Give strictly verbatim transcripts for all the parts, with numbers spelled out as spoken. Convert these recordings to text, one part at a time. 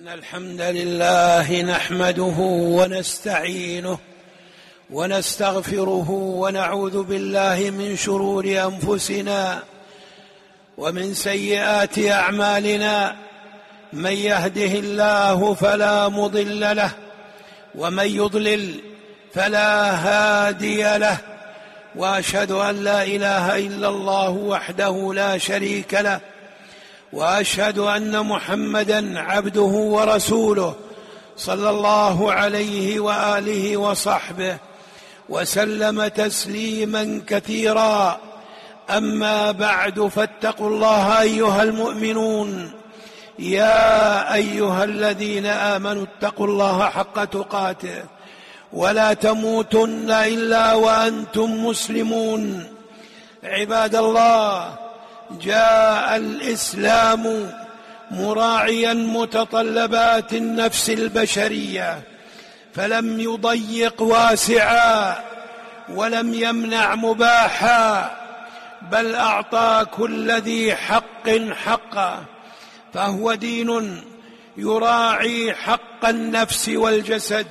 الحمد لله نحمده ونستعينه ونستغفره ونعوذ بالله من شرور أنفسنا ومن سيئات أعمالنا. من يهده الله فلا مضل له ومن يضلل فلا هادي له، وأشهد أن لا إله إلا الله وحده لا شريك له، وأشهد أن محمدًا عبده ورسوله صلى الله عليه وآله وصحبه وسلم تسليمًا كثيرا. أما بعد، فاتقوا الله أيها المؤمنون. يا أيها الذين آمنوا اتقوا الله حق تقاته ولا تموتن إلا وأنتم مسلمون. عباد الله، جاء الإسلام مراعيا متطلبات النفس البشرية، فلم يضيق واسعا ولم يمنع مباحا، بل أعطى كل ذي حق حقه، فهو دين يراعي حق النفس والجسد.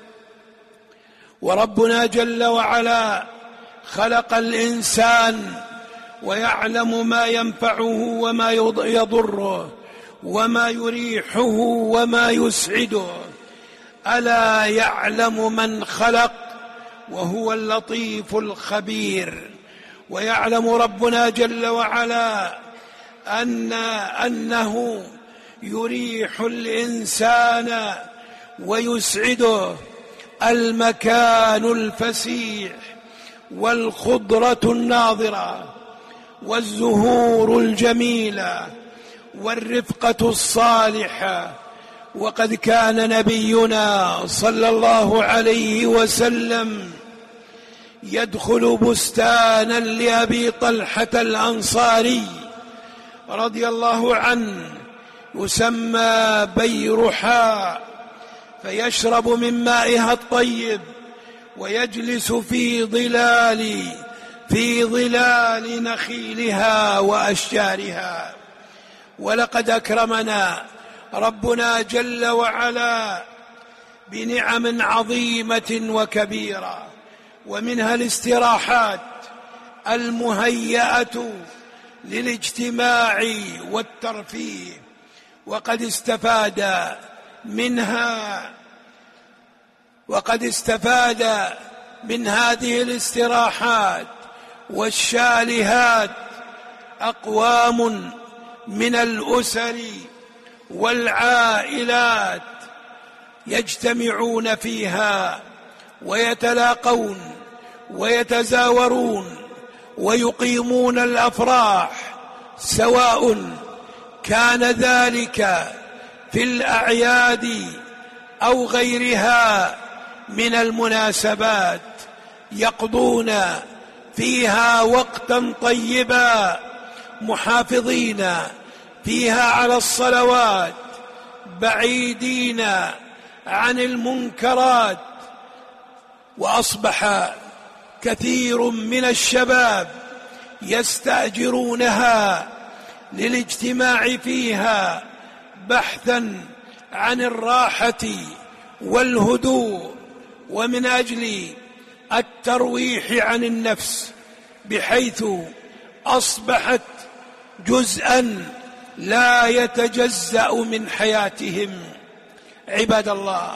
وربنا جل وعلا خلق الإنسان ويعلم ما ينفعه وما يضره وما يريحه وما يسعده. ألا يعلم من خلق وهو اللطيف الخبير. ويعلم ربنا جل وعلا أن أنه يريح الإنسان ويسعده المكان الفسيح والخضرة الناظرة والزهور الجميلة والرفقة الصالحة. وقد كان نبينا صلى الله عليه وسلم يدخل بستانا لأبي طلحة الأنصاري رضي الله عنه يسمى بيرحاء، فيشرب من مائها الطيب ويجلس في ظلال في ظلال نخيلها وأشجارها. ولقد أكرمنا ربنا جل وعلا بنعم عظيمة وكبيرة، ومنها الاستراحات المهيئة للاجتماع والترفيه. وقد استفاد منها وقد استفاد من هذه الاستراحات والشالهات أقوام من الأسر والعائلات يجتمعون فيها ويتلاقون ويتزاورون ويقيمون الأفراح، سواء كان ذلك في الأعياد أو غيرها من المناسبات، يقضون فيها وقتا طيبا محافظين فيها على الصلوات، بعيدين عن المنكرات. وأصبح كثير من الشباب يستأجرونها للاجتماع فيها بحثا عن الراحة والهدوء، ومن أجل الترويح عن النفس، بحيث أصبحت جزءا لا يتجزأ من حياتهم. عباد الله،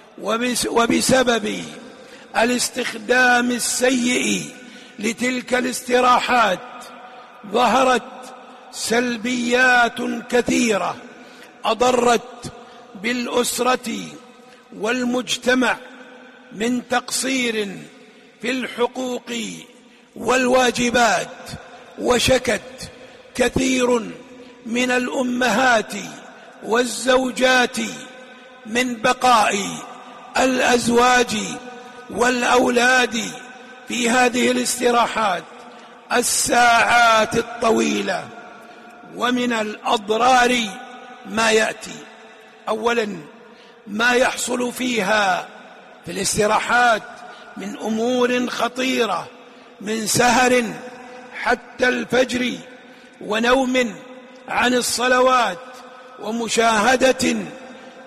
وبسبب الاستخدام السيء لتلك الاستراحات ظهرت سلبيات كثيرة أضرت بالأسرة والمجتمع، من تقصير في الحقوق والواجبات. وشكت كثير من الأمهات والزوجات من بقاء الأزواج والأولاد في هذه الاستراحات الساعات الطويلة. ومن الأضرار ما يأتي: أولا، ما يحصل فيها في الاستراحات من أمور خطيرة، من سهر حتى الفجر ونوم عن الصلوات ومشاهدة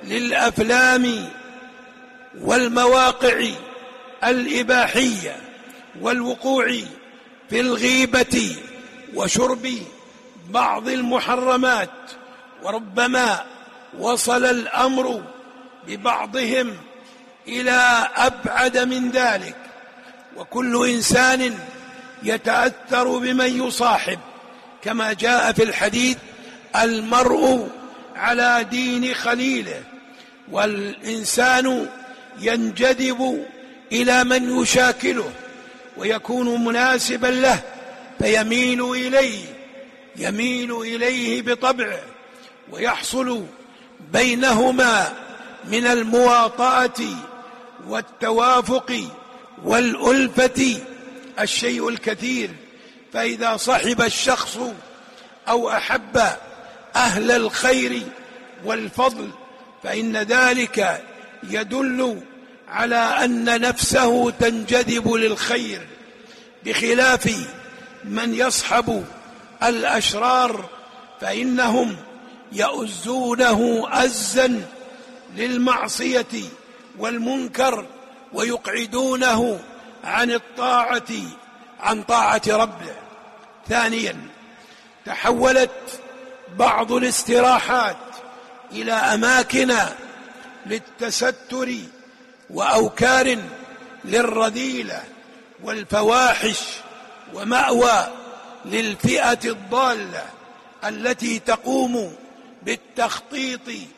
للأفلام والمواقع الإباحية والوقوع في الغيبة وشرب بعض المحرمات، وربما وصل الأمر ببعضهم إلى أبعد من ذلك. وكل إنسان يتأثر بمن يصاحب، كما جاء في الحديث: المرء على دين خليله. والإنسان ينجذب إلى من يشاكله ويكون مناسبا له فيميل إليه يميل إليه بطبعه، ويحصل بينهما من المواطأة والتوافق والألفة الشيء الكثير. فإذا صحب الشخص أو أحب أهل الخير والفضل فإن ذلك يدل على أن نفسه تنجذب للخير، بخلاف من يصحب الأشرار فإنهم يؤزونه أزا للمعصية والمنكر، ويقعدونه عن الطاعة عن طاعة ربه. ثانيا، تحولت بعض الاستراحات إلى أماكن للتستر وأوكار للرذيلة والفواحش، ومأوى للفئة الضالة التي تقوم بالتخطيط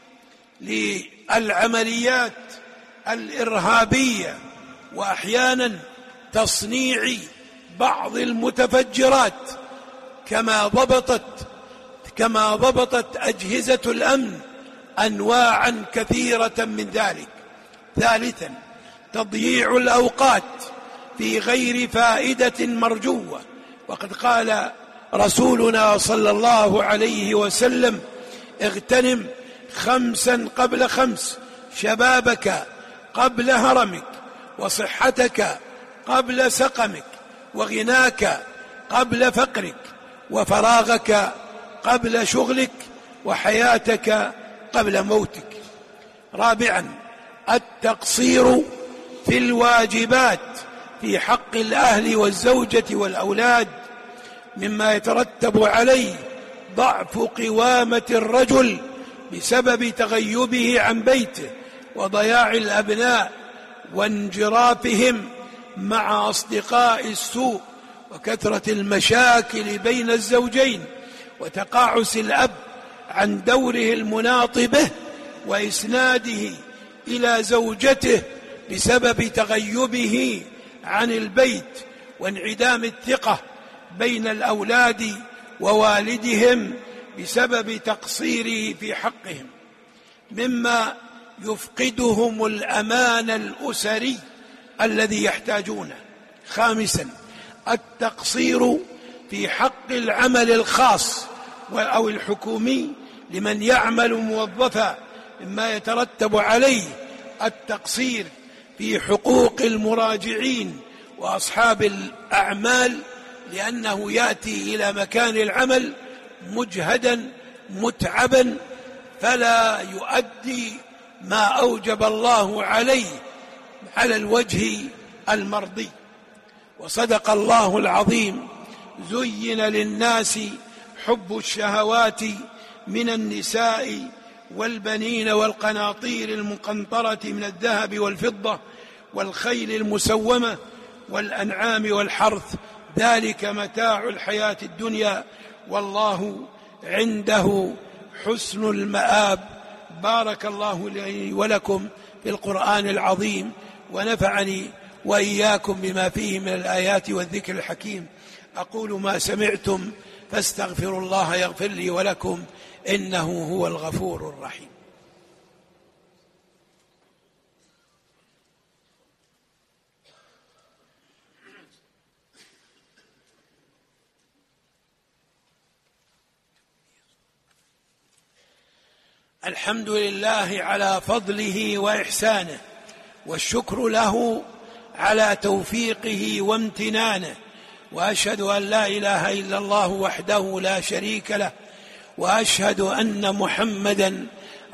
للعمليات الإرهابية، وأحيانا تصنيع بعض المتفجرات، كما ضبطت كما ضبطت أجهزة الأمن أنواعا كثيرة من ذلك. ثالثا، تضييع الأوقات في غير فائدة مرجوة، وقد قال رسولنا صلى الله عليه وسلم: اغتنم خمسا قبل خمس، شبابك قبل هرمك، وصحتك قبل سقمك، وغناك قبل فقرك، وفراغك قبل شغلك، وحياتك قبل موتك. رابعا، التقصير في الواجبات في حق الأهل والزوجة والأولاد، مما يترتب عليه ضعف قوامة الرجل بسبب تغيبه عن بيته، وضياع الأبناء وانجرافهم مع أصدقاء السوء، وكثرة المشاكل بين الزوجين، وتقاعس الأب عن دوره المناط به وإسناده إلى زوجته بسبب تغيبه عن البيت، وانعدام الثقة بين الأولاد ووالدهم بسبب تقصيره في حقهم، مما يفقدهم الأمان الأسري الذي يحتاجونه. خامسا، التقصير في حق العمل الخاص أو الحكومي لمن يعمل موظفا، مما يترتب عليه التقصير في حقوق المراجعين وأصحاب الأعمال، لأنه يأتي إلى مكان العمل مجهدا متعبا فلا يؤدي ما أوجب الله عليه على الوجه المرضي. وصدق الله العظيم: زين للناس حب الشهوات من النساء والبنين والقناطير المقنطرة من الذهب والفضة والخيل المسومة والأنعام والحرث، ذلك متاع الحياة الدنيا، والله عنده حسن المآب. بارك الله لي ولكم في القرآن العظيم، ونفعني وإياكم بما فيه من الآيات والذكر الحكيم. أقول ما سمعتم فاستغفروا الله يغفر لي ولكم، إنه هو الغفور الرحيم. الحمد لله على فضله وإحسانه، والشكر له على توفيقه وامتنانه، وأشهد أن لا إله إلا الله وحده لا شريك له، وأشهد أن محمدا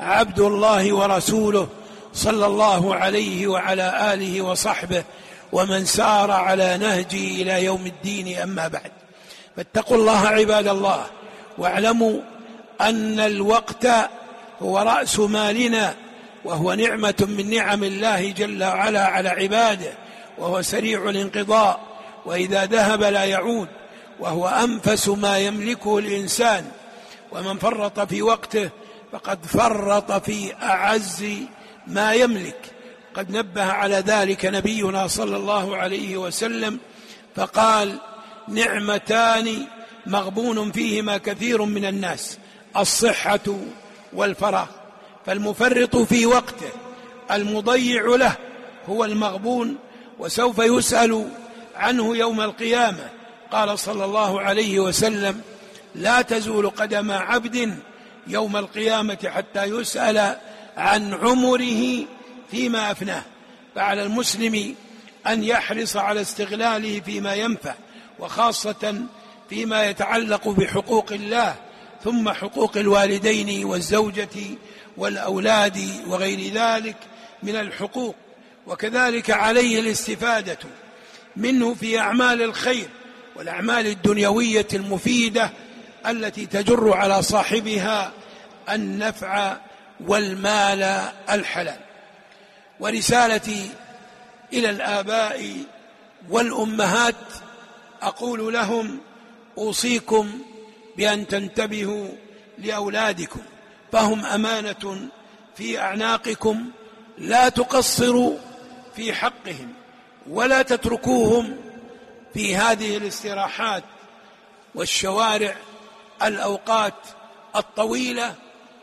عبد الله ورسوله صلى الله عليه وعلى آله وصحبه ومن سار على نهجه إلى يوم الدين. أما بعد، فاتقوا الله عباد الله، واعلموا أن الوقت هو رأس مالنا، وهو نعمة من نعم الله جل وعلا على عباده، وهو سريع الانقضاء، وإذا ذهب لا يعود، وهو أنفس ما يملكه الإنسان، ومن فرط في وقته فقد فرط في أعز ما يملك. قد نبه على ذلك نبينا صلى الله عليه وسلم فقال: نعمتان مغبون فيهما كثير من الناس، الصحة والفراغ. فالمفرط في وقته المضيع له هو المغبون، وسوف يسأل عنه يوم القيامة. قال صلى الله عليه وسلم: لا تزول قدم عبد يوم القيامة حتى يسأل عن عمره فيما أفناه. فعلى المسلم أن يحرص على استغلاله فيما ينفع، وخاصة فيما يتعلق بحقوق الله، ثم حقوق الوالدين والزوجة والأولاد وغير ذلك من الحقوق. وكذلك عليه الاستفادة منه في أعمال الخير والأعمال الدنيوية المفيدة التي تجر على صاحبها النفع والمال الحلال. ورسالتي إلى الآباء والأمهات أقول لهم: أوصيكم بأن تنتبهوا لأولادكم، فهم أمانة في أعناقكم، لا تقصروا في حقهم، ولا تتركوهم في هذه الاستراحات والشوارع الأوقات الطويلة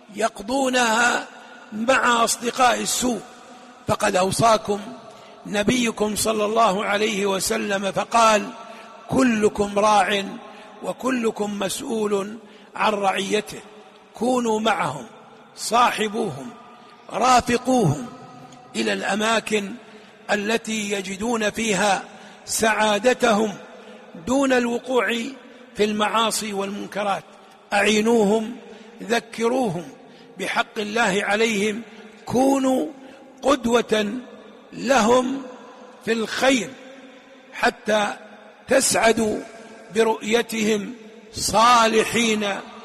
يقضونها مع أصدقاء السوء. فقد أوصاكم نبيكم صلى الله عليه وسلم فقال: كلكم راع وكلكم مسؤول عن رعيته، كونوا معهم، صاحبوهم، رافقوهم إلى الأماكن التي يجدون فيها سعادتهم دون الوقوع في المعاصي والمنكرات. أعينوهم، ذكروهم بحق الله عليهم، كونوا قدوة لهم في الخير حتى تسعدوا برؤيتهم صالحين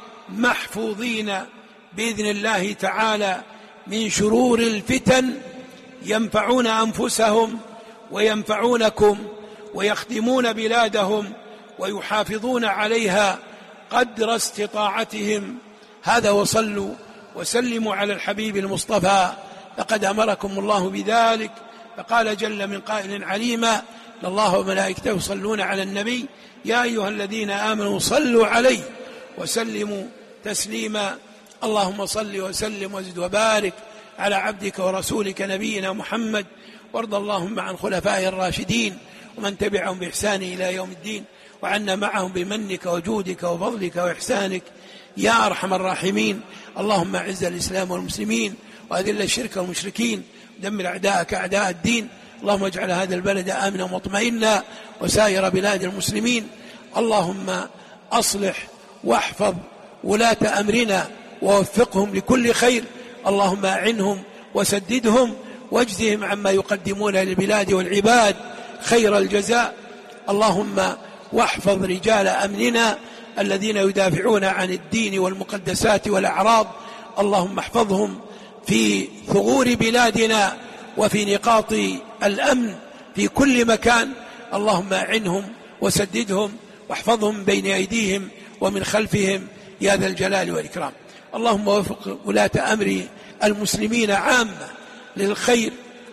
محفوظين بإذن الله تعالى من شرور الفتن، ينفعون أنفسهم وينفعونكم، ويخدمون بلادهم ويحافظون عليها قدر استطاعتهم. هذا، وصلوا وسلموا على الحبيب المصطفى، لقد أمركم الله بذلك. فقال جل من قائل عليما: إن الله وملائكته يصلون على النبي يا أيها الذين آمنوا صلوا عليه وسلموا تسليما. اللهم صل وسلم وزد وبارك على عبدك ورسولك نبينا محمد، وارض اللهم عن خلفائه الراشدين ومن تبعهم بإحسان إلى يوم الدين، وعنا معهم بمنك وجودك وفضلك وإحسانك يا أرحم الراحمين. اللهم أعز الإسلام والمسلمين، وأذل الشرك والمشركين، دمر أعداءك أعداء الدين. اللهم اجعل هذا البلد آمنا مطمئنا وسائر بلاد المسلمين. اللهم أصلح واحفظ ولاة أمرنا ووفقهم لكل خير. اللهم أعنهم وسددهم واجزهم عما يقدمون للبلاد والعباد خير الجزاء. اللهم واحفظ رجال أمننا الذين يدافعون عن الدين والمقدسات والأعراض. اللهم احفظهم في ثغور بلادنا وفي نقاط الأمن في كل مكان. اللهم أعنهم وسددهم واحفظهم بين أيديهم ومن خلفهم يا ذا الجلال والإكرام. اللهم وفق ولاة أمر المسلمين عامة للخير،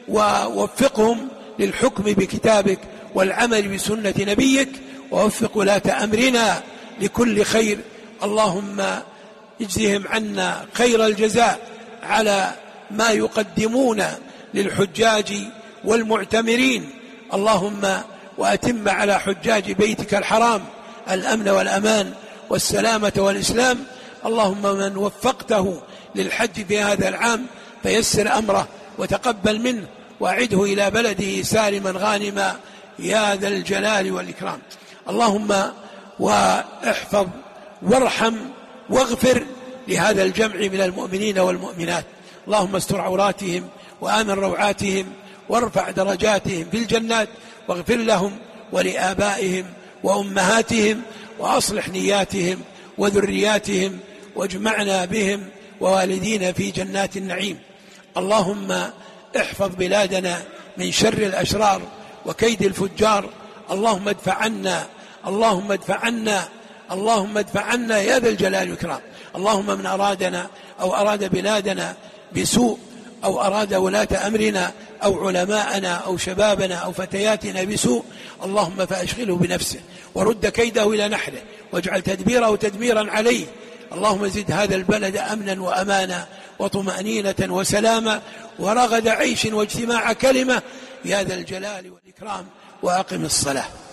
ووفقهم للحكم بكتابك والعمل بسنة نبيك، ووفق ولاة أمرنا لكل خير. اللهم اجزهم عنا خير الجزاء على ما يقدمون للحجاج والمعتمرين. اللهم وأتم على حجاج بيتك الحرام الأمن والأمان والسلامة والإسلام. اللهم من وفقته للحج في هذا العام فيسر أمره وتقبل منه، وأعده إلى بلده سالما غانما يا ذا الجلال والإكرام. اللهم واحفظ وارحم واغفر لهذا الجمع من المؤمنين والمؤمنات. اللهم استر عوراتهم وآمن روعاتهم وارفع درجاتهم في الجنات، واغفر لهم ولآبائهم وأمهاتهم، وأصلح نياتهم وذرياتهم، واجمعنا بهم ووالدينا في جنات النعيم. اللهم احفظ بلادنا من شر الأشرار وكيد الفجار. اللهم ادفع عنا اللهم ادفع عنا اللهم ادفع عنا يا ذا الجلال والإكرام. اللهم من أرادنا أو أراد بلادنا بسوء، أو أراد ولاة أمرنا أو علماءنا أو شبابنا أو فتياتنا بسوء، اللهم فأشغله بنفسه ورد كيده إلى نحره، واجعل تدبيره تدميرا عليه. اللهم زد هذا البلد أمنا وأمانا وطمأنينة وسلاما ورغد عيش واجتماع كلمة يا ذا الجلال والإكرام. وأقم الصلاة.